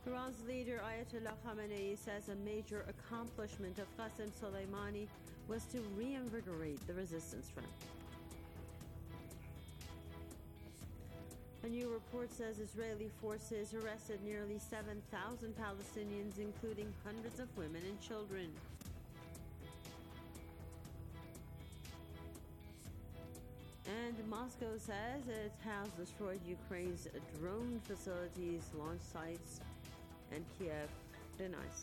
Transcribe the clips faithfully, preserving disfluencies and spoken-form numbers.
Iran's leader Ayatollah Khamenei says a major accomplishment of Qasem Soleimani was to reinvigorate the resistance front. A new report says Israeli forces arrested nearly seven thousand Palestinians, including hundreds of women and children. And Moscow says it has destroyed Ukraine's drone facilities, launch sites, and Kiev denies.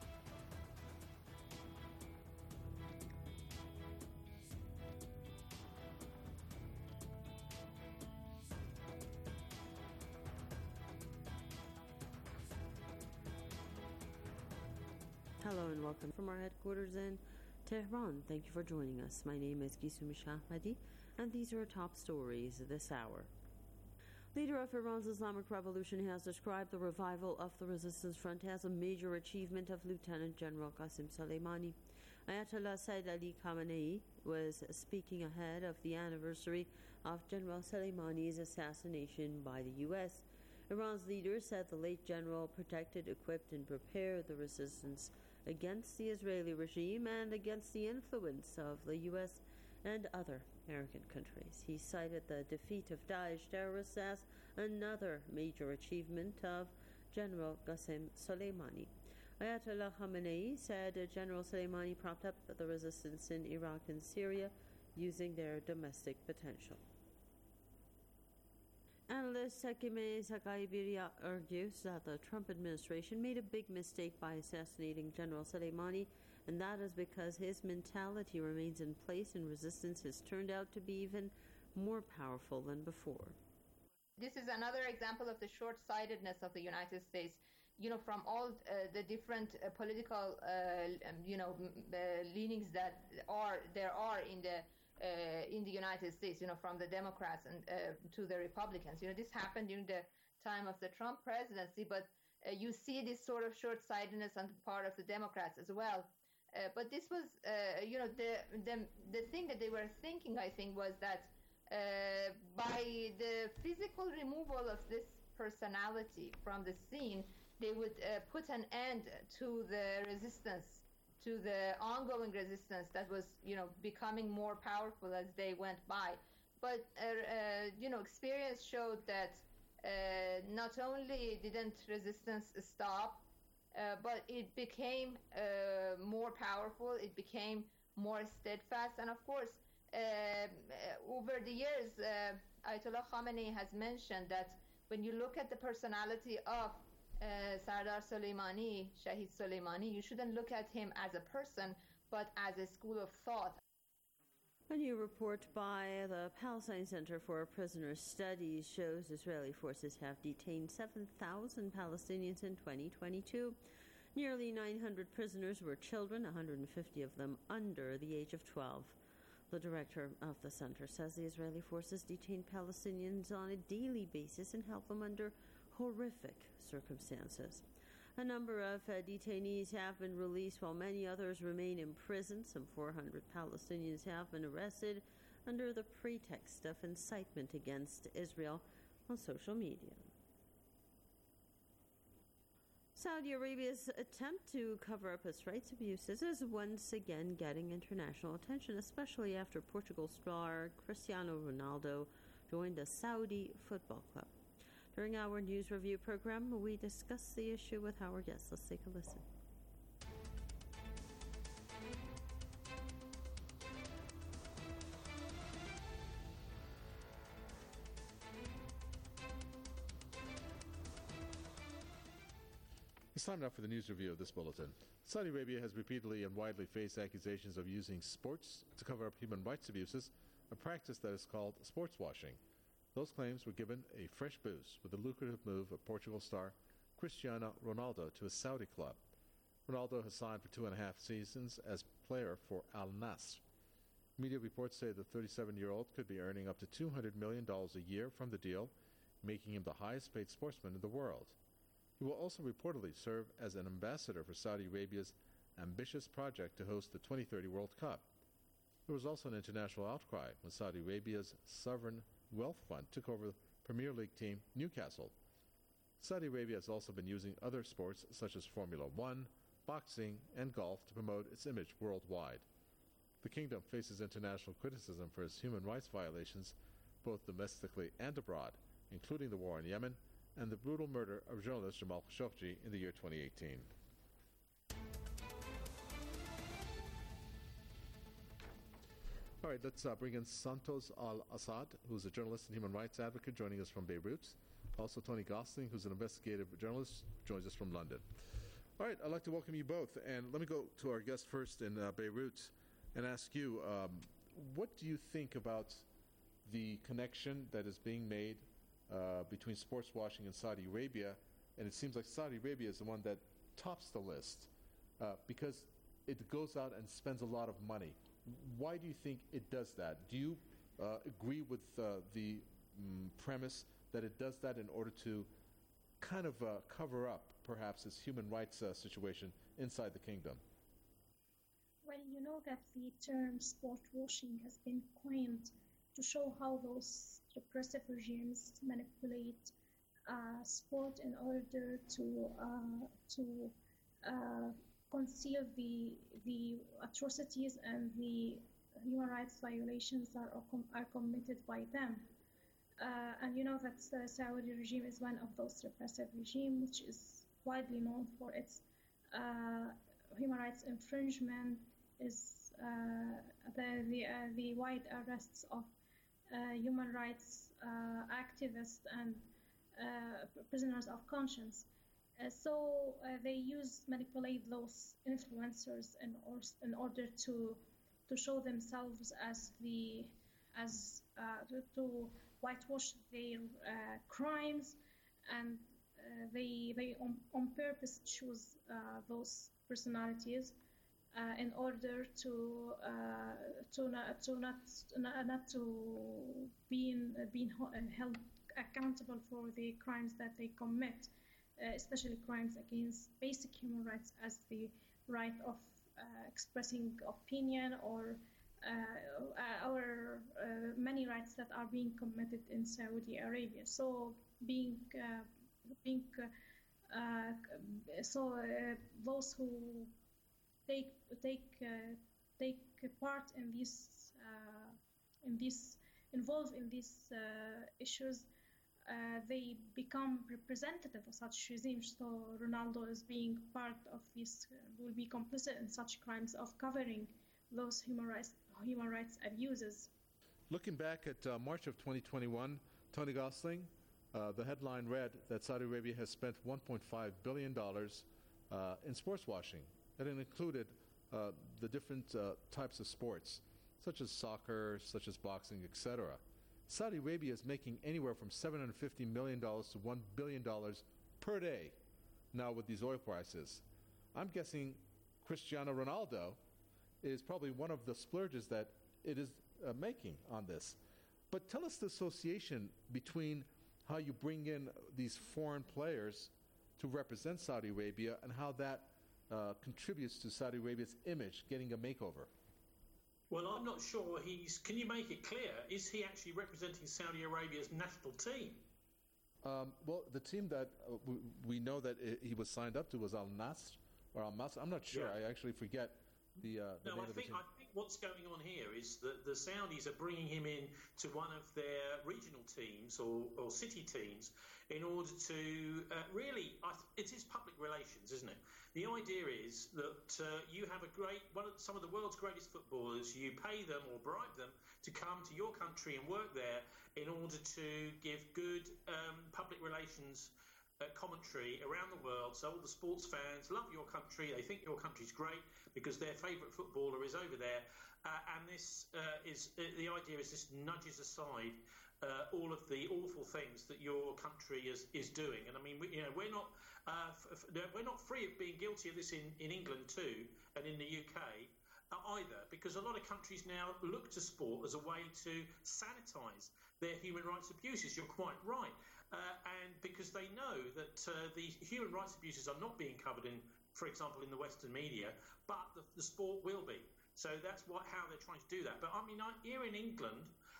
Hello and welcome from our headquarters in Tehran. Thank you for joining us. My name is Gisumi Shahmadi, and these are our top stories this hour. Leader of Iran's Islamic Revolution has described the revival of the resistance front as a major achievement of Lieutenant General Qasem Soleimani. Ayatollah Sayyid Ali Khamenei was speaking ahead of the anniversary of General Soleimani's assassination by the U S. Iran's leader said the late general protected, equipped, and prepared the resistance against the Israeli regime and against the influence of the U S and other American countries. He cited the defeat of Daesh terrorists as another major achievement of General Qasem Soleimani. Ayatollah Khamenei said General Soleimani propped up the resistance in Iraq and Syria using their domestic potential. Analyst Sekime Sakaibiria argues that the Trump administration made a big mistake by assassinating General Soleimani, and that is because his mentality remains in place and resistance has turned out to be even more powerful than before. This is another example of the short-sightedness of the United States. You know, from all uh, the different uh, political, uh, um, you know, uh, leanings that are there are in the Uh, in the United States, you know, from the Democrats and uh, to the Republicans. You know, this happened during the time of the Trump presidency, but uh, you see this sort of short-sightedness on the part of the Democrats as well. Uh, but this was, uh, you know, the, the the thing that they were thinking, I think, was that uh, by the physical removal of this personality from the scene, they would uh, put an end to the resistance, to the ongoing resistance that was, you know, becoming more powerful as they went by. But, uh, uh, you know, experience showed that uh, not only didn't resistance stop, uh, but it became uh, more powerful, it became more steadfast. And of course, uh, over the years, uh, Ayatollah Khamenei has mentioned that when you look at the personality of Uh, Sardar Soleimani, Shahid Soleimani, you shouldn't look at him as a person, but as a school of thought. A new report by the Palestine Center for Prisoner Studies shows Israeli forces have detained seven thousand Palestinians in twenty twenty-two. Nearly nine hundred prisoners were children, one hundred fifty of them under the age of twelve. The director of the center says the Israeli forces detain Palestinians on a daily basis and held them under horrific circumstances. A number of uh, detainees have been released while many others remain in prison. Some four hundred Palestinians have been arrested under the pretext of incitement against Israel on social media. Saudi Arabia's attempt to cover up its rights abuses is once again getting international attention, especially after Portugal star Cristiano Ronaldo joined the Saudi football club. During our news review program, we discuss the issue with our guests. Let's take a listen. It's time now for the news review of this bulletin. Saudi Arabia has repeatedly and widely faced accusations of using sports to cover up human rights abuses, a practice that is called sports washing. Those claims were given a fresh boost with the lucrative move of Portugal star Cristiano Ronaldo to a Saudi club. Ronaldo has signed for two and a half seasons as player for Al Nassr. Media reports say the thirty-seven-year-old could be earning up to two hundred million dollars a year from the deal, making him the highest-paid sportsman in the world. He will also reportedly serve as an ambassador for Saudi Arabia's ambitious project to host the twenty thirty World Cup. There was also an international outcry when Saudi Arabia's sovereign wealth fund took over the Premier League team Newcastle. Saudi Arabia has also been using other sports such as Formula One, boxing, and golf to promote its image worldwide. The kingdom faces international criticism for its human rights violations, both domestically and abroad, including the war in Yemen and the brutal murder of journalist Jamal Khashoggi in the year twenty eighteen. All right, let's uh, bring in Santos Al-Assad, who's a journalist and human rights advocate, joining us from Beirut. Also, Tony Gosling, who's an investigative journalist, joins us from London. All right, I'd like to welcome you both. And let me go to our guest first in uh, Beirut and ask you, um, what do you think about the connection that is being made uh, between sports washing and Saudi Arabia? And it seems like Saudi Arabia is the one that tops the list uh, because it goes out and spends a lot of money. Why do you think it does that? Do you uh, agree with uh, the mm, premise that it does that in order to kind of uh, cover up, perhaps, its human rights uh, situation inside the kingdom? Well, you know that the term sport washing has been coined to show how those repressive regimes manipulate uh, sport in order to uh, to uh, conceal the the atrocities and the human rights violations that are, com- are committed by them. Uh, and you know that the Saudi regime is one of those repressive regimes which is widely known for its uh, human rights infringement, is uh, the the, uh, the wide arrests of uh, human rights uh, activists and uh, prisoners of conscience. Uh, so uh, they use manipulate those influencers in, or, in order to to show themselves as the as uh, to, to whitewash their uh, crimes, and uh, they they on, on purpose choose uh, those personalities uh, in order to uh, to not to not not to being being held accountable for the crimes that they commit. Uh, especially crimes against basic human rights as the right of uh, expressing opinion or uh, our uh, many rights that are being committed in Saudi Arabia. So being uh, being uh, uh, so uh, those who take take uh, take part in these uh, in this involved in these uh, issues. Uh, they become representative of such regimes. So Ronaldo is being part of this, uh, will be complicit in such crimes of covering those human rights human rights abuses. Looking back at uh, March of twenty twenty-one, Tony Gosling, uh, the headline read that Saudi Arabia has spent one point five billion dollars uh, in sports washing. And it included uh, the different uh, types of sports, such as soccer, such as boxing, et cetera. Saudi Arabia is making anywhere from seven hundred fifty million dollars to one billion dollars per day now with these oil prices. I'm guessing Cristiano Ronaldo is probably one of the splurges that it is uh, making on this. But tell us the association between how you bring in these foreign players to represent Saudi Arabia and how that uh, contributes to Saudi Arabia's image getting a makeover. Well, I'm not sure he's... Can you make it clear? Is he actually representing Saudi Arabia's national team? Um, well, the team that uh, we, we know that I, he was signed up to was Al Nasr or Al Masr. I'm not sure. Yeah. I actually forget the, uh, the no, name I of think, the team. I think what's going on here is that the Saudis are bringing him in to one of their regional teams or, or city teams in order to uh, really... I th- it is public relations, isn't it? The idea is that uh, you have a great, one of some of the world's greatest footballers, you pay them or bribe them to come to your country and work there in order to give good um, public relations uh, commentary around the world. So all the sports fans love your country, they think your country's great because their favourite footballer is over there. Uh, and this uh, is, uh, the idea is this nudges aside Uh, all of the awful things that your country is, is doing. And I mean, we, you know, we're not uh, f- f- we're not free of being guilty of this in, in England too, and in the U K uh, either, because a lot of countries now look to sport as a way to sanitise their human rights abuses. You're quite right. Uh, and because they know that uh, the human rights abuses are not being covered in, for example, in the Western media, but the, the sport will be. So that's what how they're trying to do that. But I mean, I, here in England,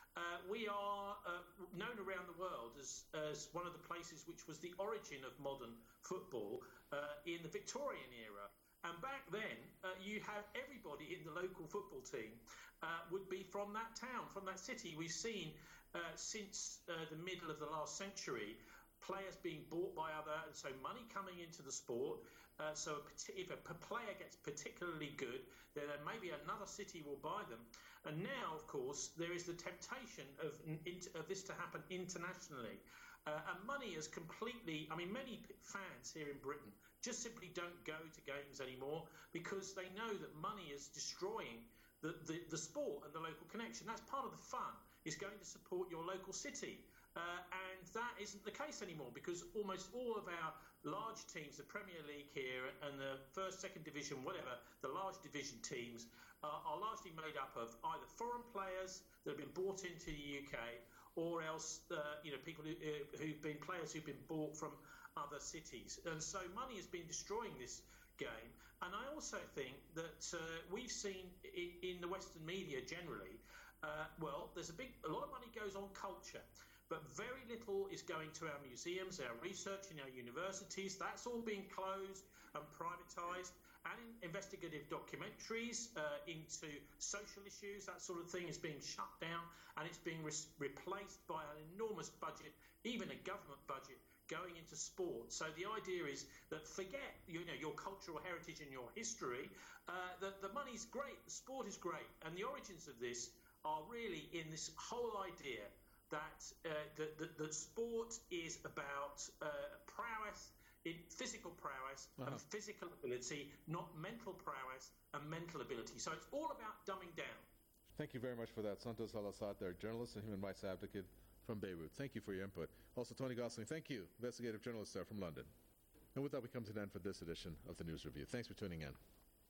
Uh, we are uh, known around the world as, as one of the places which was the origin of modern football uh, in the Victorian era. And back then, uh, you have everybody in the local football team uh, would be from that town, from that city. We've seen uh, since uh, the middle of the last century players being bought by other, and so money coming into the sport. Uh, so if a player gets particularly good, then maybe another city will buy them. And now, of course, there is the temptation of, of this to happen internationally. Uh, and money is completely, I mean, many fans here in Britain just simply don't go to games anymore because they know that money is destroying the, the, the sport and the local connection. That's part of the fun, is going to support your local city. Uh, and that isn't the case anymore because almost all of our large teams, the Premier League here and the first, second division, whatever, the large division teams uh, are largely made up of either foreign players that have been bought into the U K or else, uh, you know, people who, uh, who've been players who've been bought from other cities. And so money has been destroying this game. And I also think that uh, we've seen in, in the Western media generally, uh, well, there's a big, a lot of money goes on culture. But very little is going to our museums, our research in our universities. That's all being closed and privatised. And in investigative documentaries uh, into social issues, that sort of thing is being shut down and it's being re- replaced by an enormous budget, even a government budget, going into sport. So the idea is that forget you know your cultural heritage and your history, uh, that the money's great, the sport is great. And the origins of this are really in this whole idea that uh, that, that that sport is about uh, prowess, in physical prowess uh-huh. and physical ability, not mental prowess and mental ability. So it's all about dumbing down. Thank you very much for that. Santos Al-Assad, there, journalist and human rights advocate from Beirut. Thank you for your input. Also, Tony Gosling, thank you, investigative journalist there from London. And with that, we come to an end for this edition of the News Review. Thanks for tuning in.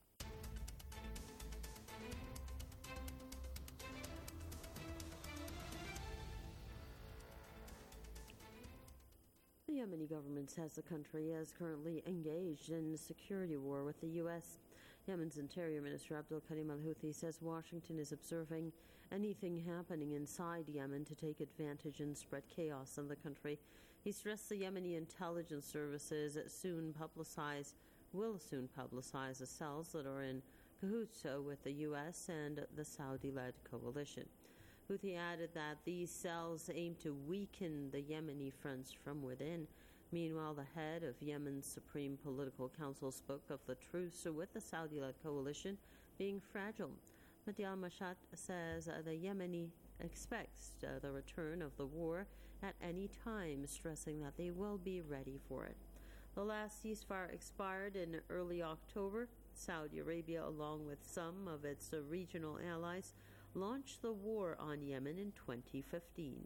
The Yemeni government says the country is currently engaged in a security war with the U S. Yemen's Interior Minister Abdul Karim al-Houthi says Washington is observing anything happening inside Yemen to take advantage and spread chaos in the country. He stressed the Yemeni intelligence services soon publicize, will soon publicize the cells that are in cahoots with the U S and the Saudi-led coalition. Houthi added that these cells aim to weaken the Yemeni fronts from within. Meanwhile, the head of Yemen's Supreme Political Council spoke of the truce with the Saudi-led coalition being fragile. Mahdi al-Mashat says uh, the Yemeni expects uh, the return of the war at any time, stressing that they will be ready for it. The last ceasefire expired in early October. Saudi Arabia, along with some of its uh, regional allies, launched the war on Yemen in twenty fifteen.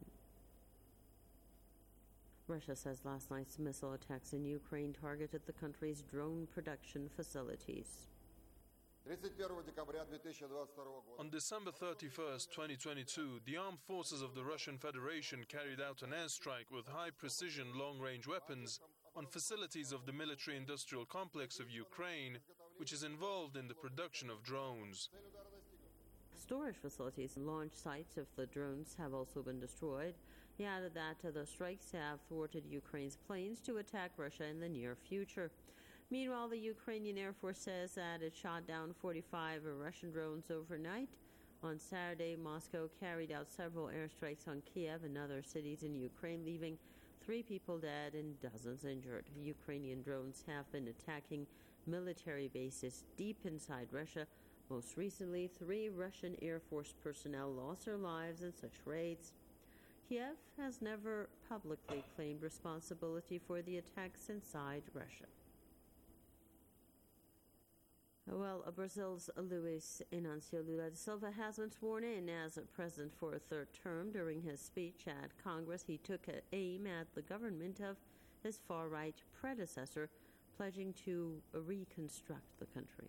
Russia says last night's missile attacks in Ukraine targeted the country's drone production facilities. On December thirty-first, twenty twenty-two, the armed forces of the Russian Federation carried out an airstrike with high-precision long-range weapons on facilities of the military-industrial complex of Ukraine, which is involved in the production of drones. Storage facilities and launch sites of the drones have also been destroyed. He added that the strikes have thwarted Ukraine's plans to attack Russia in the near future. Meanwhile, the Ukrainian Air Force says that it shot down forty-five Russian drones overnight. On Saturday, Moscow carried out several airstrikes on Kiev and other cities in Ukraine, leaving three people dead and dozens injured. Ukrainian drones have been attacking military bases deep inside Russia. Most recently, three Russian Air Force personnel lost their lives in such raids. Kiev has never publicly claimed responsibility for the attacks inside Russia. Well, Brazil's Luiz Inácio Lula da Silva has been sworn in as president for a third term. During his speech at Congress, he took aim at the government of his far-right predecessor, pledging to reconstruct the country.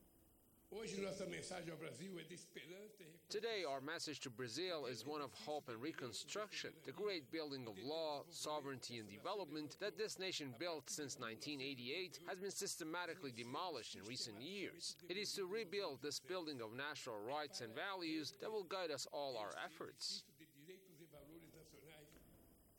Today, our message to Brazil is one of hope and reconstruction, the great building of law, sovereignty, and development that this nation built since nineteen eighty-eight has been systematically demolished in recent years. It is to rebuild this building of national rights and values that will guide us all our efforts.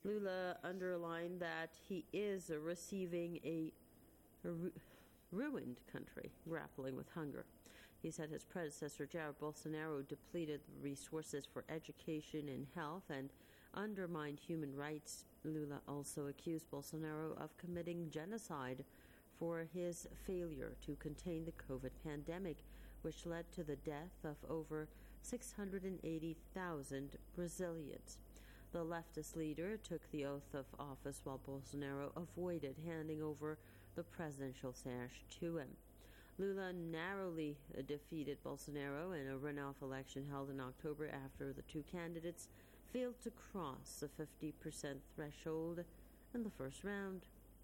Lula underlined that he is receiving a ru- ruined country grappling with hunger. He said his predecessor, Jair Bolsonaro, depleted resources for education and health and undermined human rights. Lula also accused Bolsonaro of committing genocide for his failure to contain the COVID pandemic, which led to the death of over six hundred eighty thousand Brazilians. The leftist leader took the oath of office while Bolsonaro avoided handing over the presidential sash to him. Lula narrowly defeated Bolsonaro in a runoff election held in October after the two candidates failed to cross the fifty percent threshold in the first round.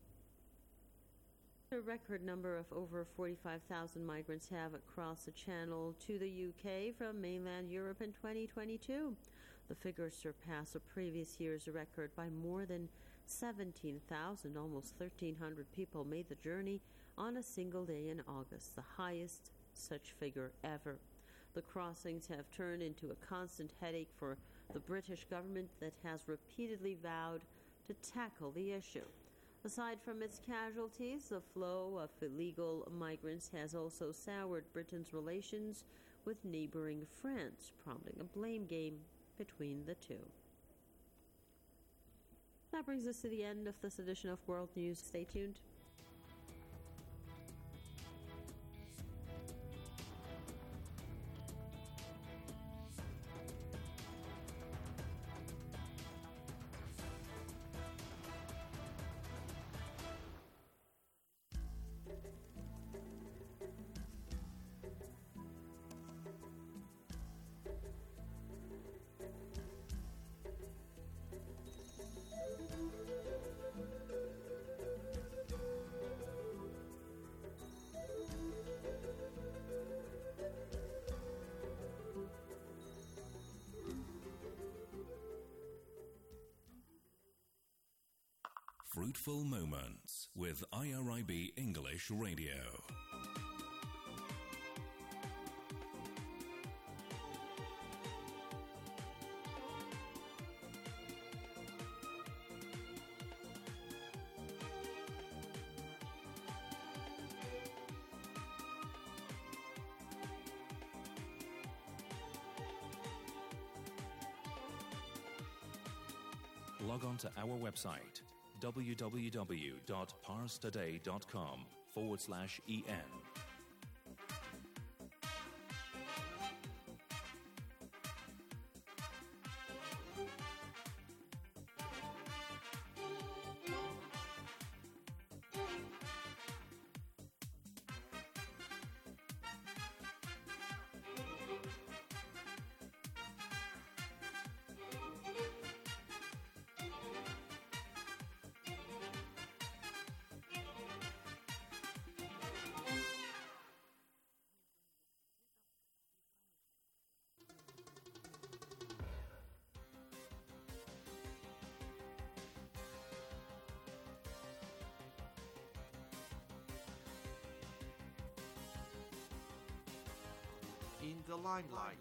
A record number of over forty-five thousand migrants have crossed the channel to the U K from mainland Europe in twenty twenty-two. The figure surpassed the previous year's record by more than seventeen thousand. Almost thirteen hundred people made the journey on a single day in August, the highest such figure ever. The crossings have turned into a constant headache for the British government that has repeatedly vowed to tackle the issue. Aside from its casualties, the flow of illegal migrants has also soured Britain's relations with neighboring France, prompting a blame game between the two. That brings us to the end of this edition of World News. Stay tuned. Fruitful Moments with I R I B English Radio. Log on to our website www.parstoday.com forward slash en. In the limelight.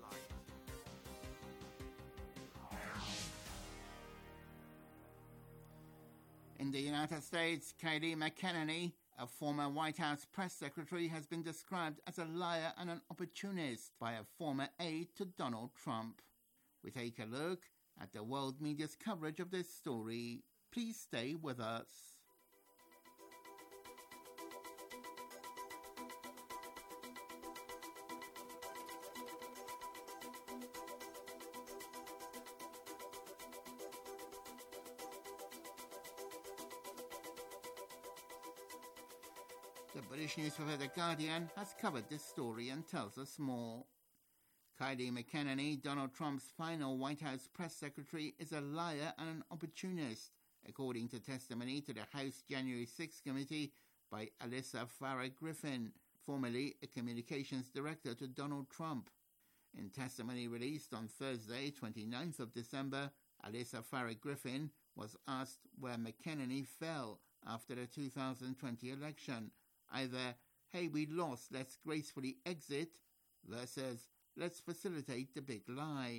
In the United States, Kayleigh McEnany, a former White House press secretary, has been described as a liar and an opportunist by a former aide to Donald Trump. We take a look at the world media's coverage of this story. Please stay with us. The British newspaper The Guardian has covered this story and tells us more. Kayleigh McEnany, Donald Trump's final White House press secretary, is a liar and an opportunist, according to testimony to the House January sixth committee by Alyssa Farah Griffin, formerly a communications director to Donald Trump. In testimony released on Thursday, twenty-ninth of December, Alyssa Farah Griffin was asked where McEnany fell after the two thousand twenty election. Either, hey, we lost, let's gracefully exit, versus, let's facilitate the big lie.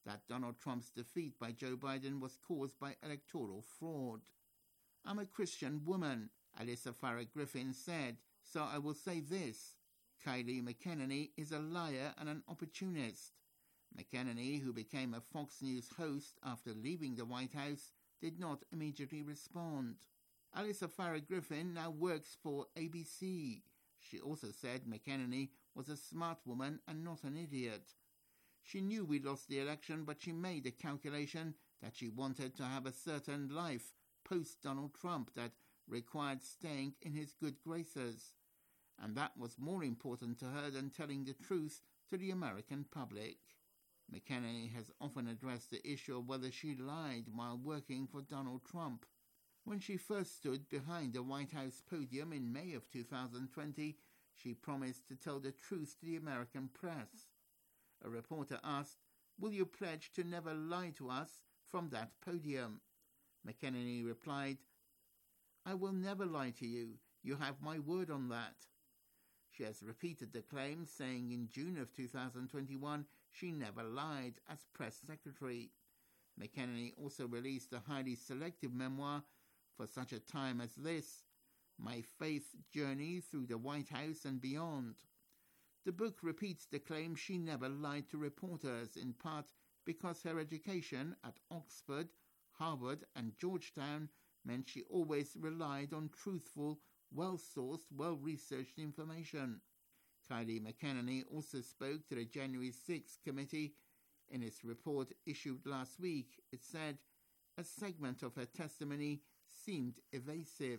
that Donald Trump's defeat by Joe Biden was caused by electoral fraud. "I'm a Christian woman," Alyssa Farah Griffin said, "so I will say this. Kayleigh McEnany is a liar and an opportunist." McEnany, who became a Fox News host after leaving the White House, did not immediately respond. Alyssa Farah Griffin now works for A B C. She also said McEnany was a smart woman and not an idiot. She knew we lost the election, but she made a calculation that she wanted to have a certain life post-Donald Trump that required staying in his good graces. And that was more important to her than telling the truth to the American public. McEnany has often addressed the issue of whether she lied while working for Donald Trump. When she first stood behind the White House podium in May of two thousand twenty, she promised to tell the truth to the American press. A reporter asked, "Will you pledge to never lie to us from that podium?" McEnany replied, "I will never lie to you. You have my word on that." She has repeated the claim, saying in June of two thousand twenty-one she never lied as press secretary. McEnany also released a highly selective memoir, For Such a Time as This, My Faith Journey Through the White House and Beyond. The book repeats the claim she never lied to reporters, in part because her education at Oxford, Harvard and Georgetown meant she always relied on truthful, well-sourced, well-researched information. Kayleigh McEnany also spoke to the January sixth committee. In its report issued last week, it said a segment of her testimony seemed evasive.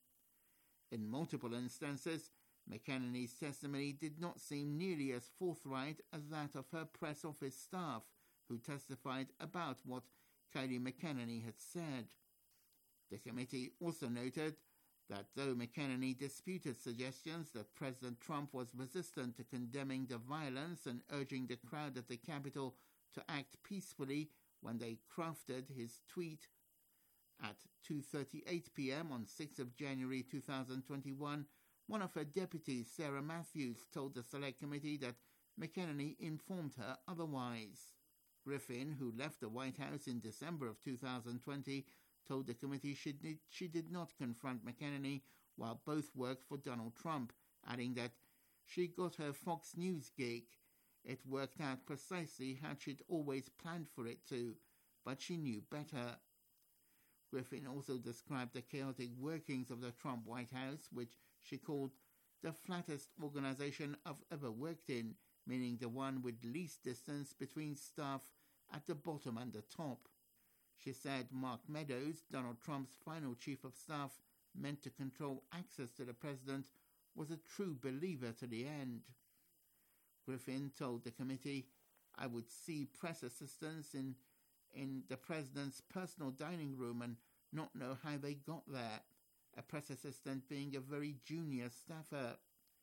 In multiple instances, McEnany's testimony did not seem nearly as forthright as that of her press office staff, who testified about what Kayleigh McEnany had said. The committee also noted that though McEnany disputed suggestions that President Trump was resistant to condemning the violence and urging the crowd at the Capitol to act peacefully when they crafted his tweet at two thirty-eight p.m. on sixth of January two thousand twenty-one, one of her deputies, Sarah Matthews, told the Select Committee that McEnany informed her otherwise. Griffin, who left the White House in December of two thousand twenty, told the committee she did, she did not confront McEnany while both worked for Donald Trump, adding that she got her Fox News gig. It worked out precisely how she'd always planned for it to, but she knew better. Griffin also described the chaotic workings of the Trump White House, which she called the flattest organization I've ever worked in, meaning the one with least distance between staff at the bottom and the top. She said Mark Meadows, Donald Trump's final chief of staff, meant to control access to the president, was a true believer to the end. Griffin told the committee, "I would see press assistants in, in the president's personal dining room and not know how they got there, a press assistant being a very junior staffer."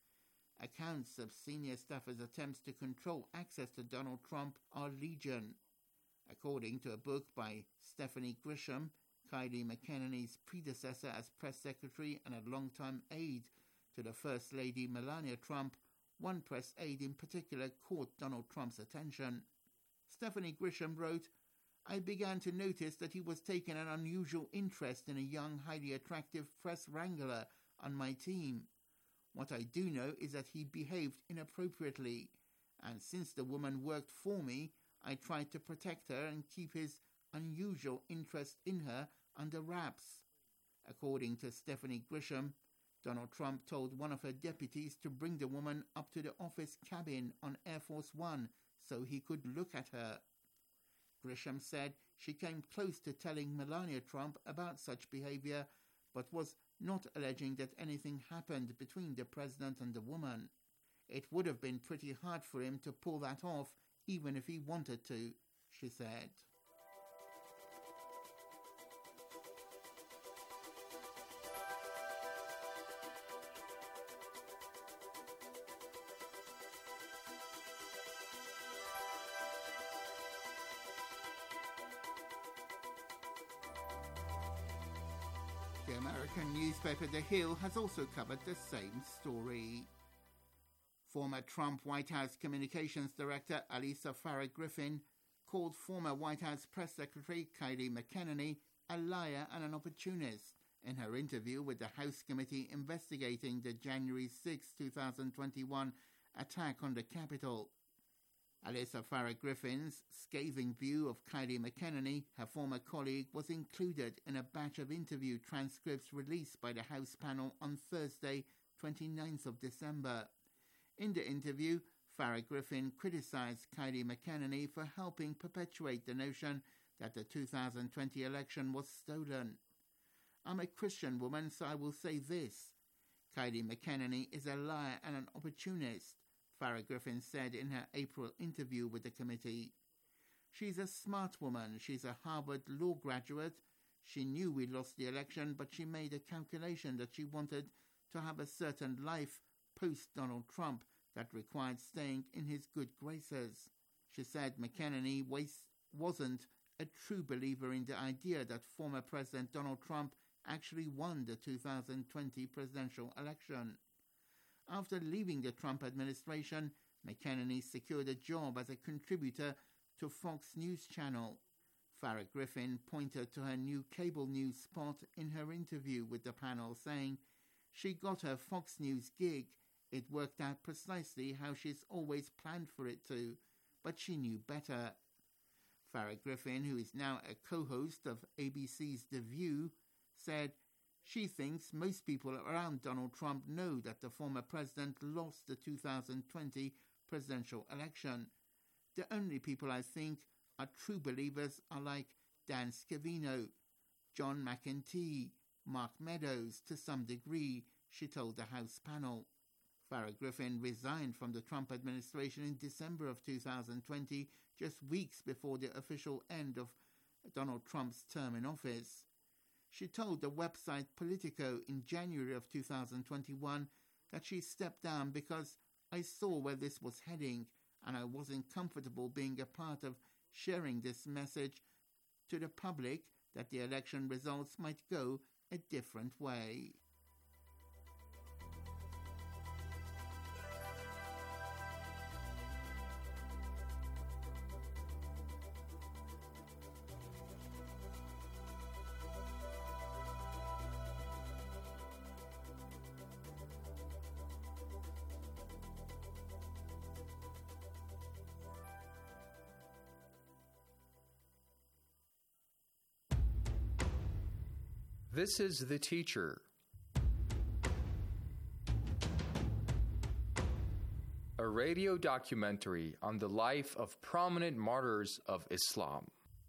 Accounts of senior staffers' attempts to control access to Donald Trump are legion. According to a book by Stephanie Grisham, Kayleigh McEnany's predecessor as press secretary and a longtime aide to the First Lady Melania Trump, one press aide in particular caught Donald Trump's attention. Stephanie Grisham wrote, "I began to notice that he was taking an unusual interest in a young, highly attractive press wrangler on my team. What I do know is that he behaved inappropriately, and since the woman worked for me, I tried to protect her and keep his unusual interest in her under wraps." According to Stephanie Grisham, Donald Trump told one of her deputies to bring the woman up to the office cabin on Air Force One so he could look at her. Grisham said she came close to telling Melania Trump about such behavior, but was not alleging that anything happened between the president and the woman. It would have been pretty hard for him to pull that off, even if he wanted to, she said. The American newspaper The Hill has also covered the same story. Former Trump White House Communications Director Alyssa Farah Griffin called former White House Press Secretary Kayleigh McEnany a liar and an opportunist in her interview with the House Committee investigating the January sixth, twenty twenty-one attack on the Capitol. Alyssa Farah-Griffin's scathing view of Kayleigh McEnany, her former colleague, was included in a batch of interview transcripts released by the House panel on Thursday, twenty-ninth of December. In the interview, Farah-Griffin criticized Kayleigh McEnany for helping perpetuate the notion that the two thousand twenty election was stolen. "I'm a Christian woman, so I will say this. Kayleigh McEnany is a liar and an opportunist," Farah-Griffin said in her April interview with the committee. "She's a smart woman. She's a Harvard law graduate. She knew we lost the election, but she made a calculation that she wanted to have a certain life post-Donald Trump that required staying in his good graces." She said McEnany wasn't a true believer in the idea that former President Donald Trump actually won the two thousand twenty presidential election. After leaving the Trump administration, McEnany secured a job as a contributor to Fox News Channel. Farah-Griffin pointed to her new cable news spot in her interview with the panel, saying, "She got her Fox News gig. It worked out precisely how she's always planned for it to, but she knew better." Farah-Griffin, who is now a co-host of A B C's The View, said she thinks most people around Donald Trump know that the former president lost the two thousand twenty presidential election. "The only people I think are true believers are like Dan Scavino, John McEntee, Mark Meadows to some degree," she told the House panel. Farah-Griffin resigned from the Trump administration in December of two thousand twenty, just weeks before the official end of Donald Trump's term in office. She told the website Politico in January of two thousand twenty-one that she stepped down because "I saw where this was heading and I wasn't comfortable being a part of sharing this message to the public that the election results might go a different way." This is The Teacher, a radio documentary on the life of prominent martyrs of Islam.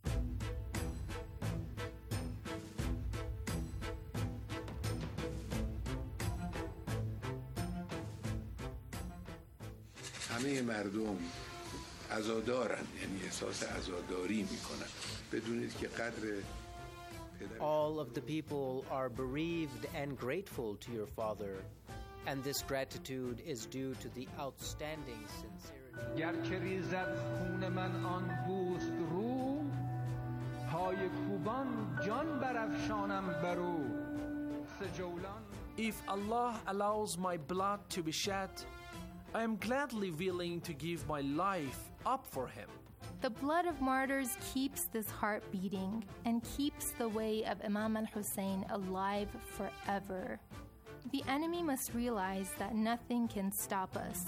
همه مردم عزادارن، یعنی احساس عزاداری میکنن. بدونید که قدر All of the people are bereaved and grateful to your father, and this gratitude is due to the outstanding sincerity. گر که ریزد خون من آن دوست رو، پای کوبان جان برافشانم برو. If Allah allows my blood to be shed, I am gladly willing to give my life up for him. The blood of martyrs keeps this heart beating and keeps the way of Imam al-Hussein alive forever. The enemy must realize that nothing can stop us.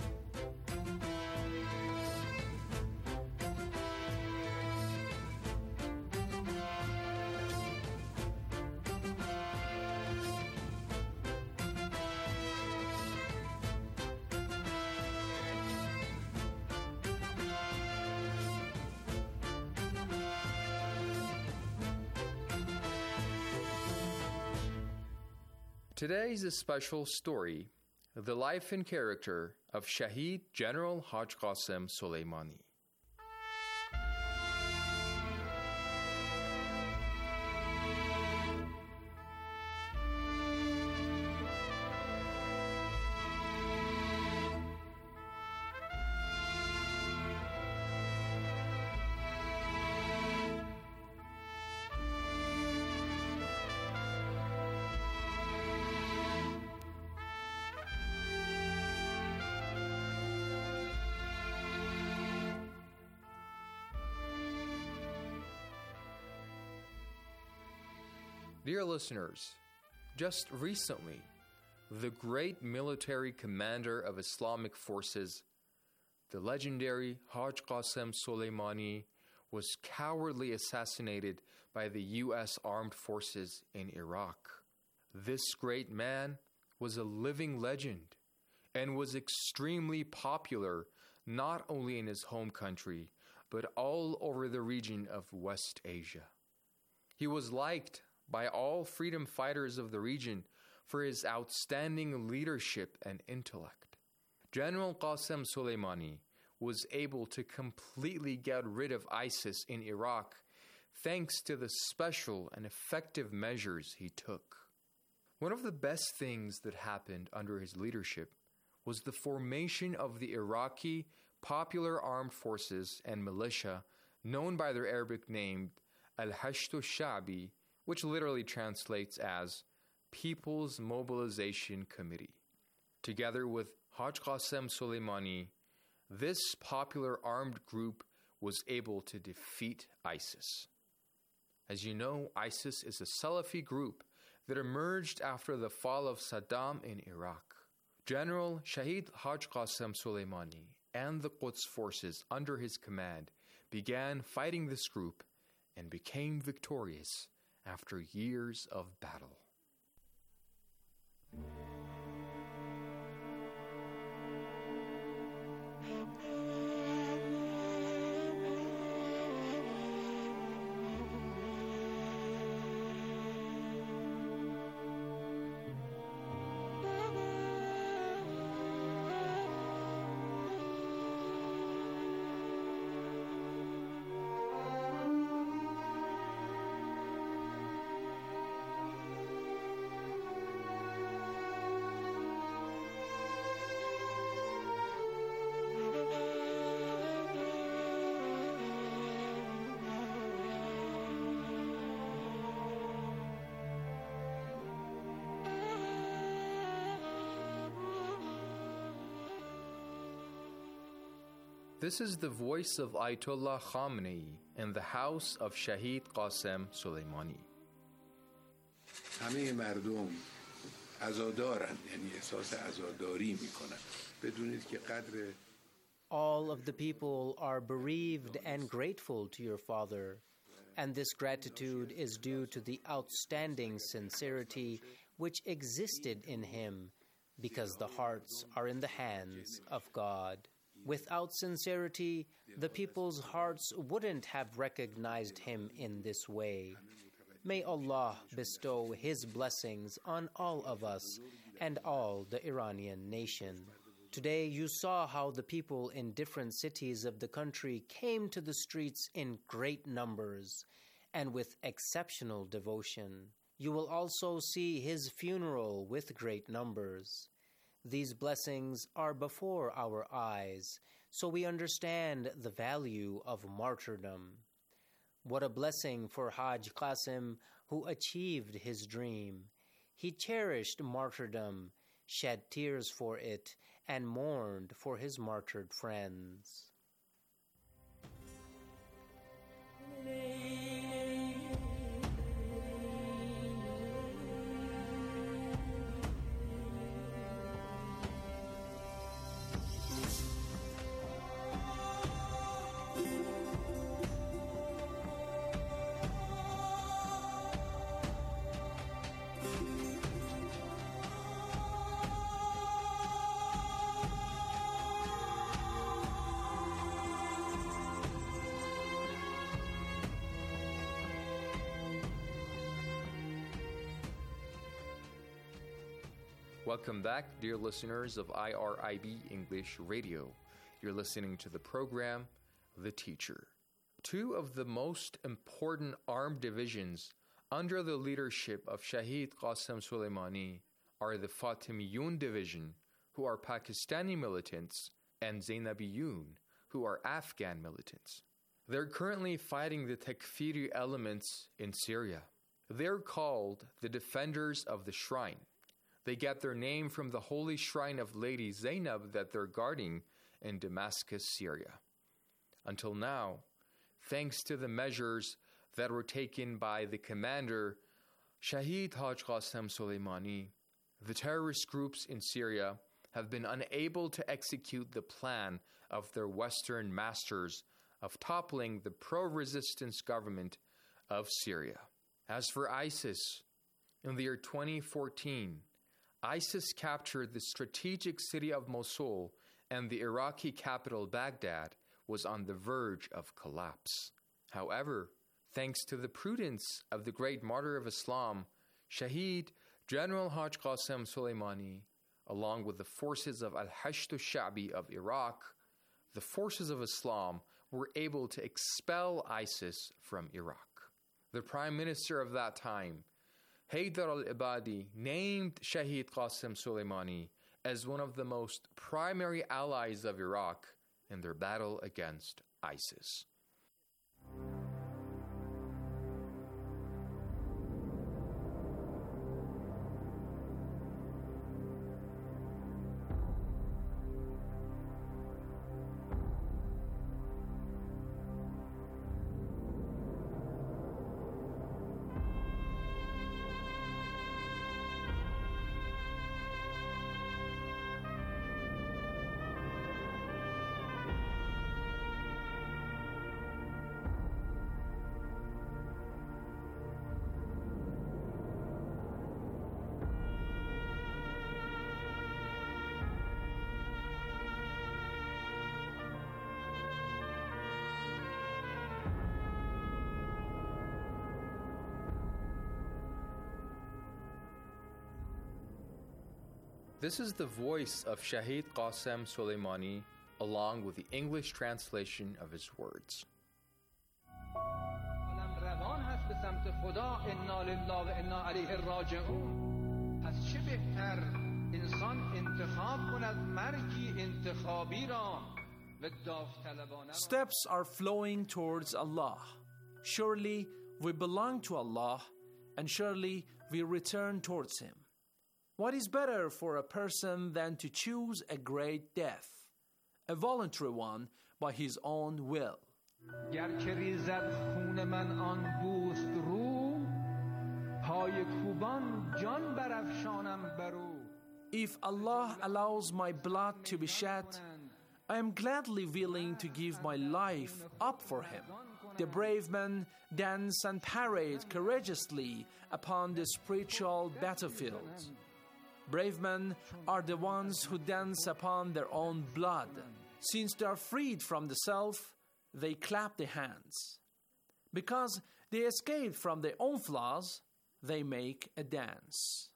Today is a special story, the life and character of Shaheed General Haj Qasem Soleimani. Dear listeners, just recently, the great military commander of Islamic forces, the legendary Haj Qasem Soleimani, was cowardly assassinated by the U S Armed Forces in Iraq. This great man was a living legend and was extremely popular not only in his home country, but all over the region of West Asia. He was liked by all freedom fighters of the region for his outstanding leadership and intellect. General Qasem Soleimani was able to completely get rid of ISIS in Iraq thanks to the special and effective measures he took. One of the best things that happened under his leadership was the formation of the Iraqi Popular Armed Forces and Militia, known by their Arabic name Al-Hashd al-Sha'bi, which literally translates as People's Mobilization Committee. Together with Haj Qasem Soleimani, this popular armed group was able to defeat ISIS. As you know, ISIS is a Salafi group that emerged after the fall of Saddam in Iraq. General Shahid Haj Qasem Soleimani and the Quds forces under his command began fighting this group and became victorious after years of battle. This is the voice of Ayatollah Khamenei in the house of Shahid Qasem Soleimani. همه مردم عزادارند، یعنی احساس عزاداری میکنند. بدونید که قدر All of the people are bereaved and grateful to your father, and this gratitude is due to the outstanding sincerity which existed in him, because the hearts are in the hands of God. Without sincerity, the people's hearts wouldn't have recognized him in this way. May Allah bestow His blessings on all of us and all the Iranian nation. Today you saw how the people in different cities of the country came to the streets in great numbers and with exceptional devotion. You will also see his funeral with great numbers. These blessings are before our eyes, so we understand the value of martyrdom. What a blessing for Haj Qasem, who achieved his dream. He cherished martyrdom, shed tears for it, and mourned for his martyred friends. Welcome back, dear listeners of I R I B English Radio. You're listening to the program, The Teacher. Two of the most important armed divisions under the leadership of Shahid Qasem Soleimani are the Fatimiyun division, who are Pakistani militants, and Zainabiyun, who are Afghan militants. They're currently fighting the Takfiri elements in Syria. They're called the Defenders of the Shrine. They get their name from the holy shrine of Lady Zainab that they're guarding in Damascus, Syria. Until now, thanks to the measures that were taken by the commander, Shahid Haj Qasem Soleimani, the terrorist groups in Syria have been unable to execute the plan of their Western masters of toppling the pro-resistance government of Syria. As for ISIS, in the year twenty fourteen, ISIS captured the strategic city of Mosul, and the Iraqi capital Baghdad was on the verge of collapse. However, thanks to the prudence of the great martyr of Islam, Shahid General Haj Qasem Soleimani, along with the forces of Al-Hashd al-Sha'bi of Iraq, the forces of Islam were able to expel ISIS from Iraq. The prime minister of that time, Haider al-Ibadi, named Shahid Qasem Soleimani as one of the most primary allies of Iraq in their battle against ISIS. This is the voice of Shahid Qasem Soleimani, along with the English translation of his words. Steps are flowing towards Allah. Surely we belong to Allah, and surely we return towards Him. What is better for a person than to choose a great death, a voluntary one by his own will? If Allah allows my blood to be shed, I am gladly willing to give my life up for Him. The brave men dance and parade courageously upon the spiritual battlefield. Brave men are the ones who dance upon their own blood. Since they are freed from the self, they clap their hands. Because they escaped from their own flaws, they make a dance.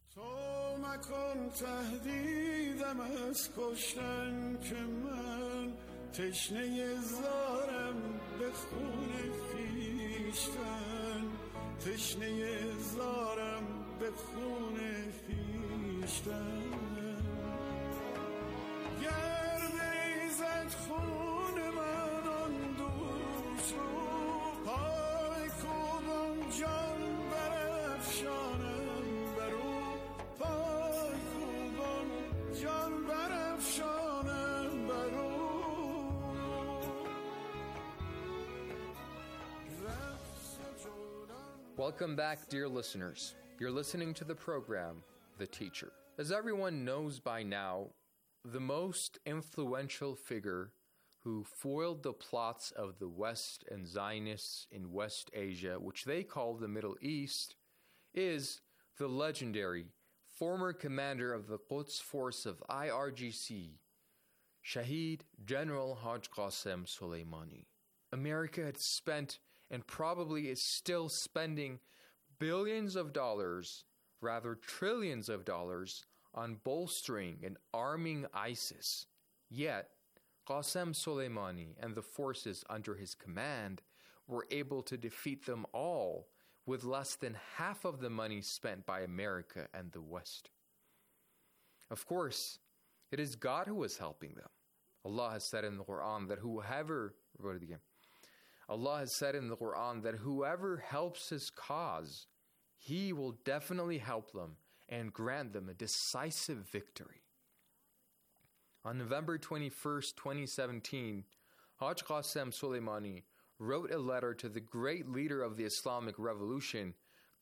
Welcome back, dear listeners. You're listening to the program, The Teacher. As everyone knows by now, the most influential figure who foiled the plots of the West and Zionists in West Asia, which they call the Middle East, is the legendary former commander of the Quds force of I R G C, Shahid General Haj Qasem Soleimani. America had spent and probably is still spending billions of dollars, rather trillions of dollars, on bolstering and arming ISIS. Yet, Qasem Soleimani and the forces under his command were able to defeat them all with less than half of the money spent by America and the West. Of course, it is God who is helping them. Allah has said in the Quran that whoever, go to the game. Allah has said in the Quran that whoever helps His cause, He will definitely help them and grant them a decisive victory. On November twenty-first, twenty seventeen, Haj Qasem Soleimani wrote a letter to the great leader of the Islamic Revolution,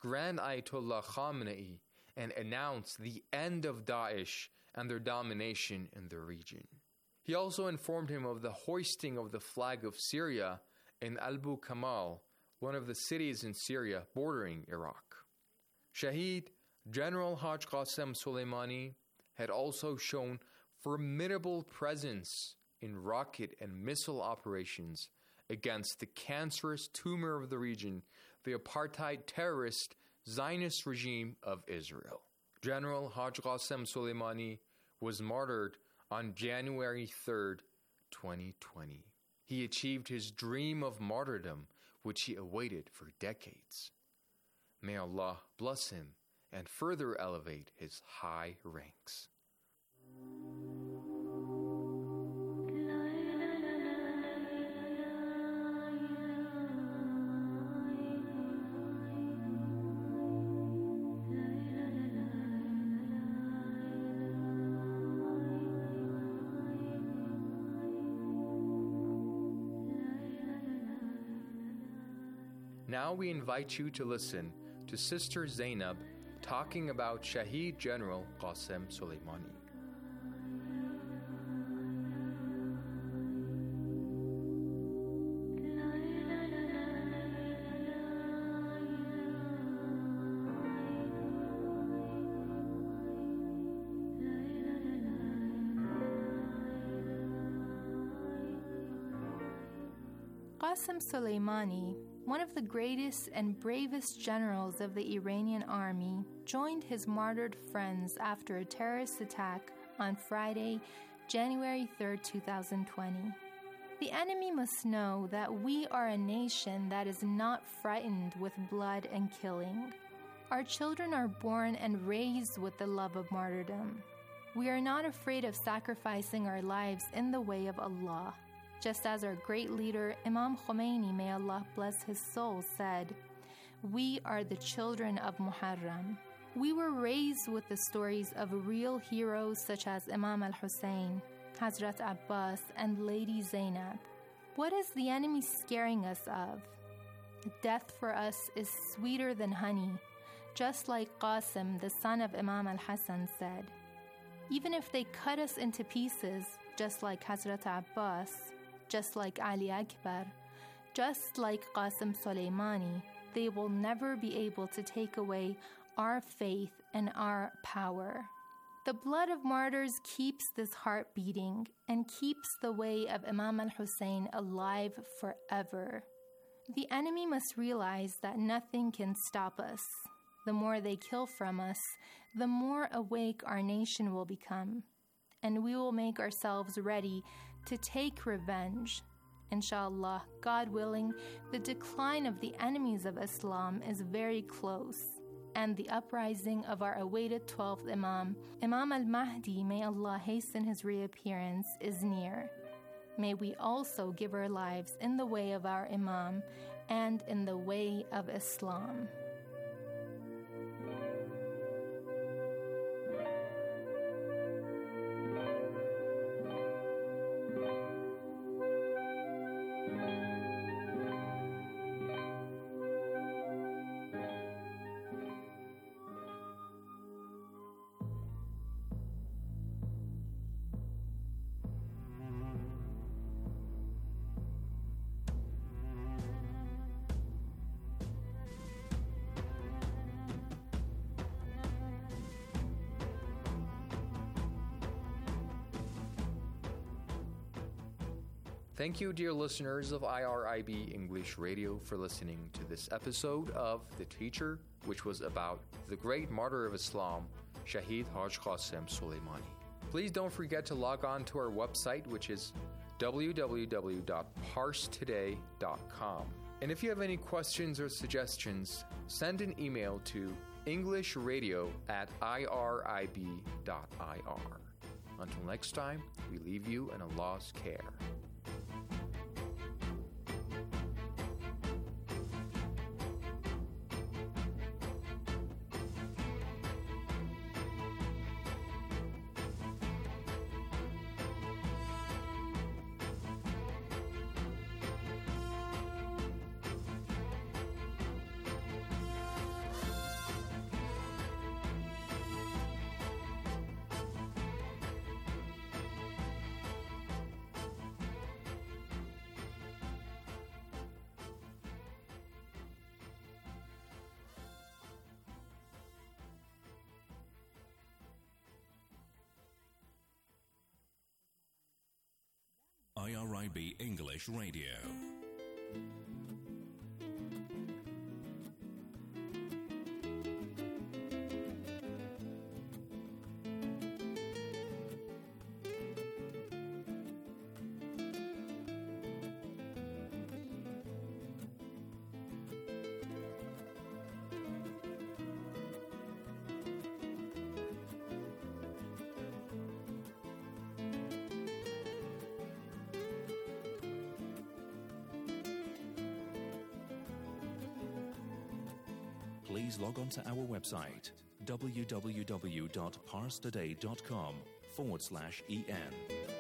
Grand Ayatollah Khamenei and announce the end of Daesh and their domination in the region. He also informed him of the hoisting of the flag of Syria in Abu Kamal, one of the cities in Syria bordering Iraq. Shaheed General Haj Qasem Soleimani had also shown formidable presence in rocket and missile operations against the cancerous tumor of the region, the apartheid terrorist Zionist regime of Israel. General Haj Qasem Soleimani was martyred on January third, twenty twenty. He achieved his dream of martyrdom, which he awaited for decades. May Allah bless him and further elevate his high ranks. Now we invite you to listen to Sister Zainab talking about Shaheed General Qasem Soleimani. Qasem Soleimani, one of the greatest and bravest generals of the Iranian army, joined his martyred friends after a terrorist attack on Friday, January third, twenty twenty. The enemy must know that we are a nation that is not frightened with blood and killing. Our children are born and raised with the love of martyrdom. We are not afraid of sacrificing our lives in the way of Allah. Just as our great leader, Imam Khomeini, may Allah bless his soul, said, "We are the children of Muharram." We were raised with the stories of real heroes such as Imam al-Hussein, Hazrat Abbas, and Lady Zainab. What is the enemy scaring us of? Death for us is sweeter than honey, just like Qasim, the son of Imam al-Hassan, said. Even if they cut us into pieces, just like Hazrat Abbas, just like Ali Akbar, just like Qasem Soleimani, they will never be able to take away our faith and our power. The blood of martyrs keeps this heart beating and keeps the way of Imam al-Hussein alive forever. The enemy must realize that nothing can stop us. The more they kill from us, the more awake our nation will become, and we will make ourselves ready to take revenge. Inshallah, God willing, the decline of the enemies of Islam is very close, and the uprising of our awaited twelfth Imam, Imam al-Mahdi, may Allah hasten his reappearance, is near. May we also give our lives in the way of our Imam and in the way of Islam. Thank you, dear listeners of I R I B English Radio, for listening to this episode of The Teacher, which was about the great martyr of Islam, Shaheed Haj Qasem Soleimani. Please don't forget to log on to our website, which is w w w dot parse today dot com. And if you have any questions or suggestions, send an email to englishradio at i r i b dot i r. Until next time, we leave you in Allah's care. I B English Radio. Please log on to our website, www.parstoday.com forward slash EN.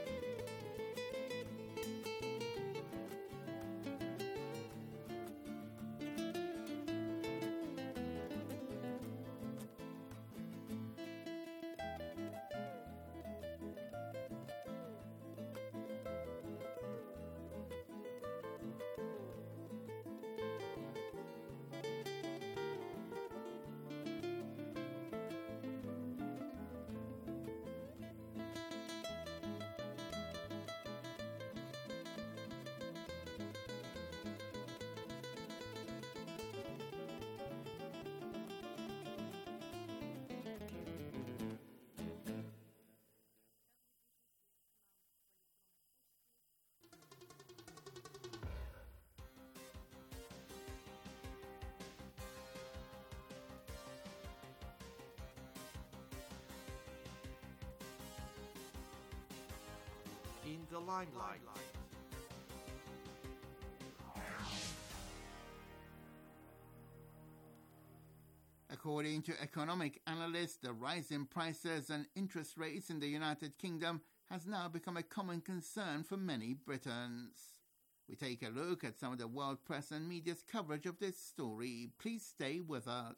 In the limelight. According to economic analysts, the rise in prices and interest rates in the United Kingdom has now become a common concern for many Britons. We take a look at some of the world press and media's coverage of this story. Please stay with us.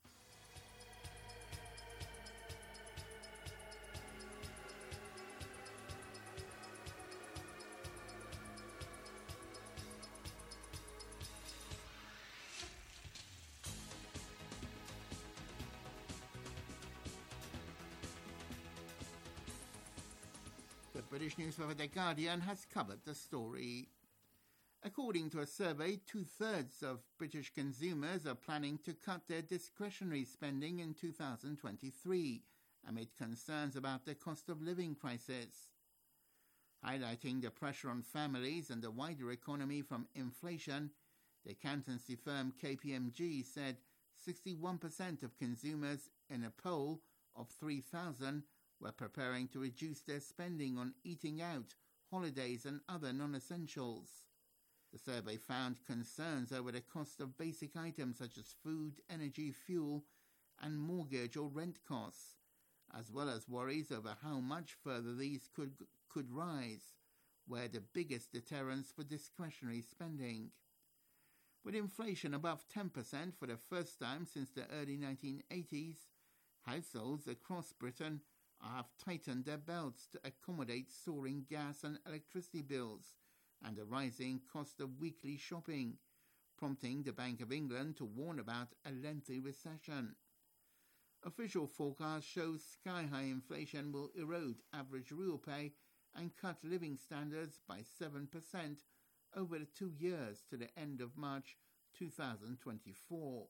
The British newspaper The Guardian has covered the story. According to a survey, two-thirds of British consumers are planning to cut their discretionary spending in two thousand twenty-three amid concerns about the cost of living crisis. Highlighting the pressure on families and the wider economy from inflation, the accountancy firm K P M G said sixty-one percent of consumers in a poll of three thousand were preparing to reduce their spending on eating out, holidays and other non-essentials. The survey found concerns over the cost of basic items such as food, energy, fuel and mortgage or rent costs, as well as worries over how much further these could, could rise, were the biggest deterrents for discretionary spending. With inflation above ten percent for the first time since the early nineteen eighties, households across Britain have tightened their belts to accommodate soaring gas and electricity bills and the rising cost of weekly shopping, prompting the Bank of England to warn about a lengthy recession. Official forecasts show sky-high inflation will erode average real pay and cut living standards by seven percent over the two years to the end of March two thousand twenty-four,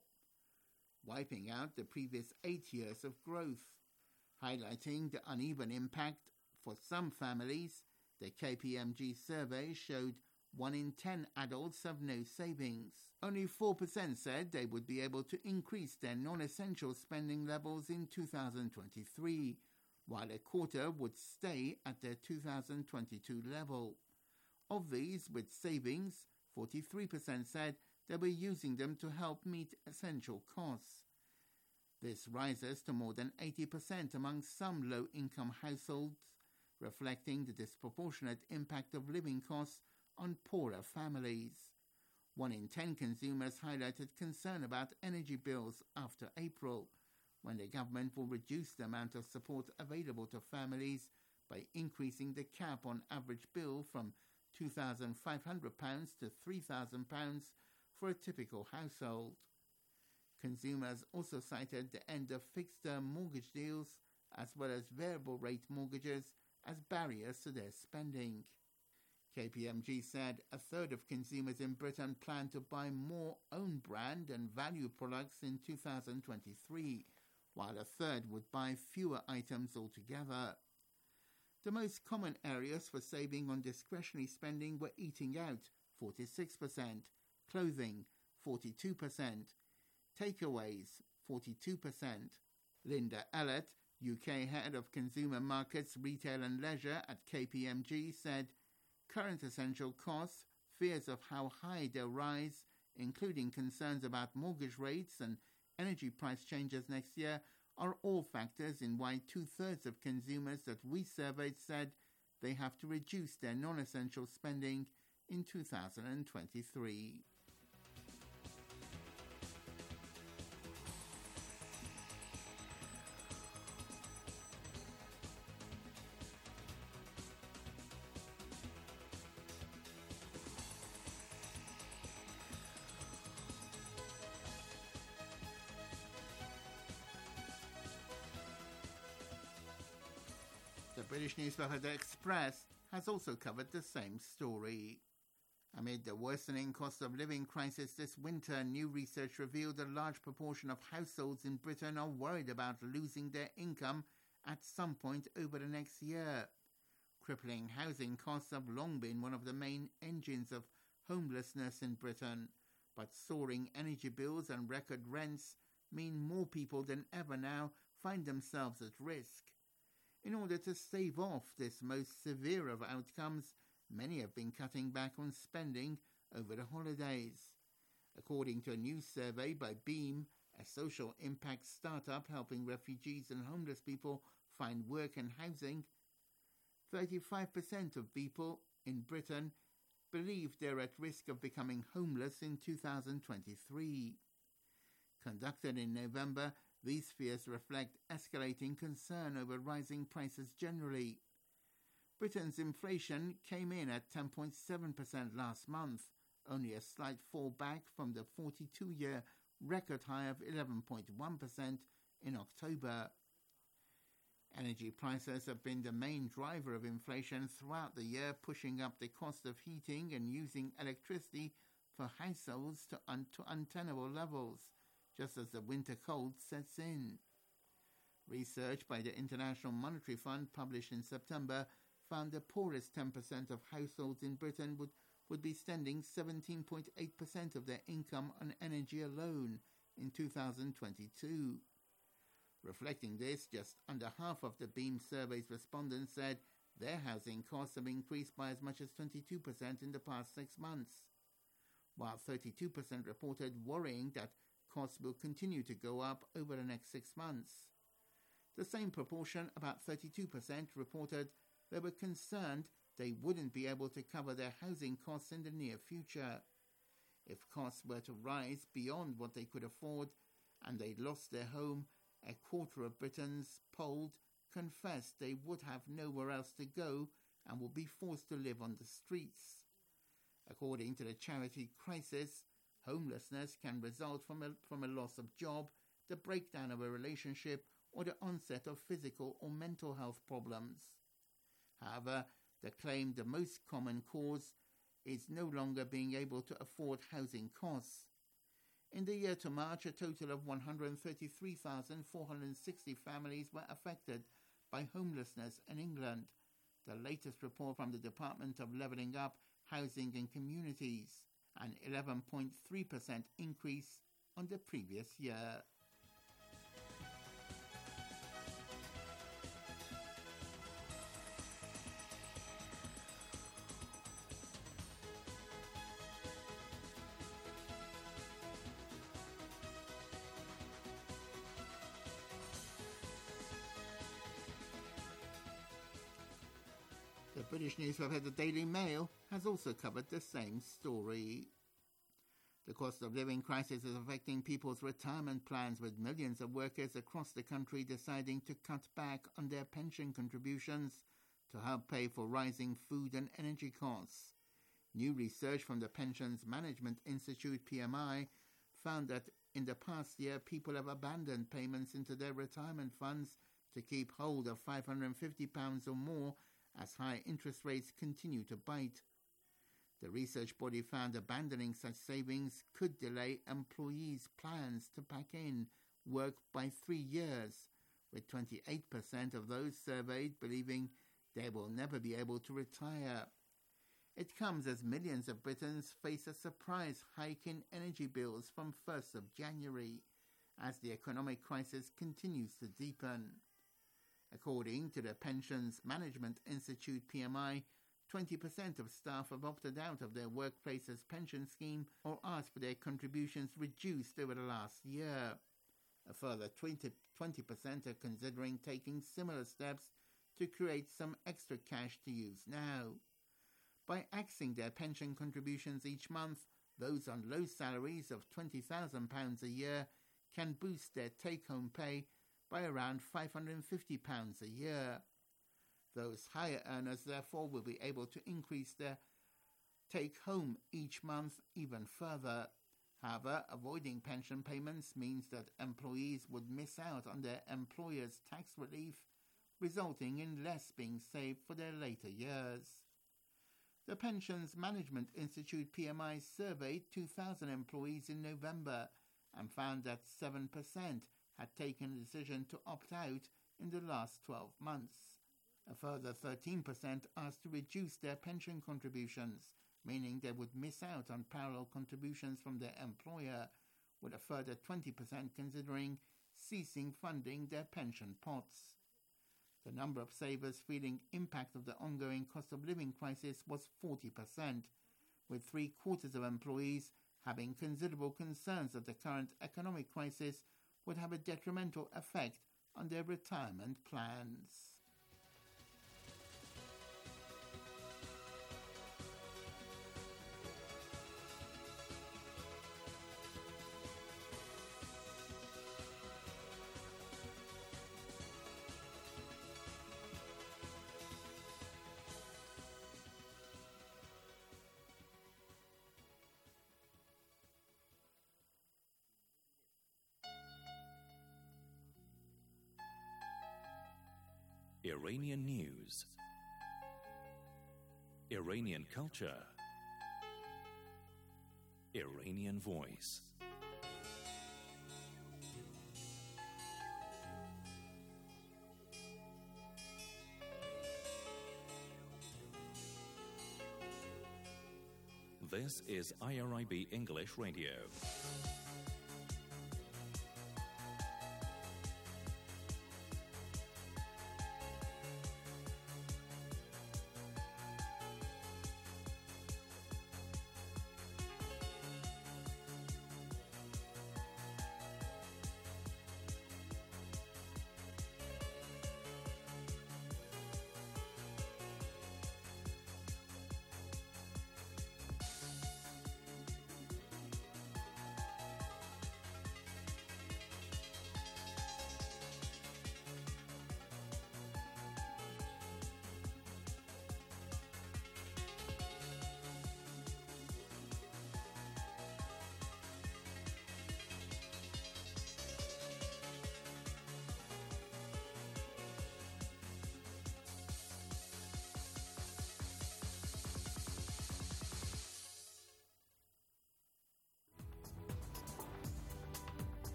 wiping out the previous eight years of growth. Highlighting the uneven impact for some families, the K P M G survey showed one in ten adults have no savings. Only four percent said they would be able to increase their non-essential spending levels in two thousand twenty-three, while a quarter would stay at their two thousand twenty-two level. Of these with savings, forty-three percent said they were using them to help meet essential costs. This rises to more than eighty percent among some low-income households, reflecting the disproportionate impact of living costs on poorer families. One in ten consumers highlighted concern about energy bills after April, when the government will reduce the amount of support available to families by increasing the cap on average bill from two thousand five hundred pounds to three thousand pounds for a typical household. Consumers also cited the end of fixed-term mortgage deals as well as variable-rate mortgages as barriers to their spending. K P M G said a third of consumers in Britain plan to buy more own brand and value products in two thousand twenty-three, while a third would buy fewer items altogether. The most common areas for saving on discretionary spending were eating out, forty-six percent, clothing, forty-two percent, takeaways, forty-two percent. Linda Ellett, U K Head of Consumer Markets, Retail and Leisure at K P M G, said current essential costs, fears of how high they'll rise, including concerns about mortgage rates and energy price changes next year, are all factors in why two-thirds of consumers that we surveyed said they have to reduce their non-essential spending in two thousand twenty-three. The British newspaper The Express has also covered the same story. Amid the worsening cost of living crisis this winter, new research revealed a large proportion of households in Britain are worried about losing their income at some point over the next year. Crippling housing costs have long been one of the main engines of homelessness in Britain, but soaring energy bills and record rents mean more people than ever now find themselves at risk. In order to stave off this most severe of outcomes, many have been cutting back on spending over the holidays. According to a new survey by Beam, a social impact startup helping refugees and homeless people find work and housing, thirty-five percent of people in Britain believe they're at risk of becoming homeless in two thousand twenty-three. Conducted in November, these fears reflect escalating concern over rising prices generally. Britain's inflation came in at ten point seven percent last month, only a slight fall back from the forty-two-year record high of eleven point one percent in October. Energy prices have been the main driver of inflation throughout the year, pushing up the cost of heating and using electricity for households to, un- to untenable levels, just as the winter cold sets in. Research by the International Monetary Fund published in September found the poorest ten percent of households in Britain would, would be spending seventeen point eight percent of their income on energy alone in two thousand twenty-two. Reflecting this, just under half of the Beam survey's respondents said their housing costs have increased by as much as twenty-two percent in the past six months, while thirty-two percent reported worrying that costs will continue to go up over the next six months. The same proportion, about thirty-two percent, reported they were concerned they wouldn't be able to cover their housing costs in the near future. If costs were to rise beyond what they could afford and they lost their home, a quarter of Britons polled confessed they would have nowhere else to go and would be forced to live on the streets. According to the charity Crisis, homelessness can result from a, from a loss of job, the breakdown of a relationship, or the onset of physical or mental health problems. However, they claim the most common cause is no longer being able to afford housing costs. In the year to March, a total of one hundred thirty-three thousand four hundred sixty families were affected by homelessness in England, the latest report from the Department of Levelling Up, Housing and Communities, an eleven point three percent increase on the previous year. The British newspaper The Daily Mail has also covered the same story. The cost of living crisis is affecting people's retirement plans, with millions of workers across the country deciding to cut back on their pension contributions to help pay for rising food and energy costs. New research from the Pensions Management Institute, P M I, found that in the past year people have abandoned payments into their retirement funds to keep hold of five hundred fifty pounds or more as high interest rates continue to bite The research body found abandoning such savings could delay employees' plans to pack in work by three years, with twenty-eight percent of those surveyed believing they will never be able to retire. It comes as millions of Britons face a surprise hike in energy bills from first of January, as the economic crisis continues to deepen. According to the Pensions Management Institute P M I, twenty percent of staff have opted out of their workplace's pension scheme or asked for their contributions reduced over the last year. A further twenty percent are considering taking similar steps to create some extra cash to use now. By axing their pension contributions each month, those on low salaries of twenty thousand pounds a year can boost their take-home pay by around five hundred fifty pounds a year. Those higher earners, therefore, will be able to increase their take-home each month even further. However, avoiding pension payments means that employees would miss out on their employer's tax relief, resulting in less being saved for their later years. The Pensions Management Institute P M I surveyed two thousand employees in November and found that seven percent had taken a decision to opt out in the last twelve months. A further thirteen percent asked to reduce their pension contributions, meaning they would miss out on parallel contributions from their employer, with a further twenty percent considering ceasing funding their pension pots. The number of savers feeling impact of the ongoing cost of living crisis was forty percent, with three-quarters of employees having considerable concerns that the current economic crisis would have a detrimental effect on their retirement plans. Iranian news, Iranian culture, Iranian voice. This is I R I B English Radio.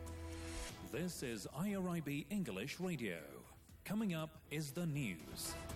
This is I R I B English Radio. Coming up is the news.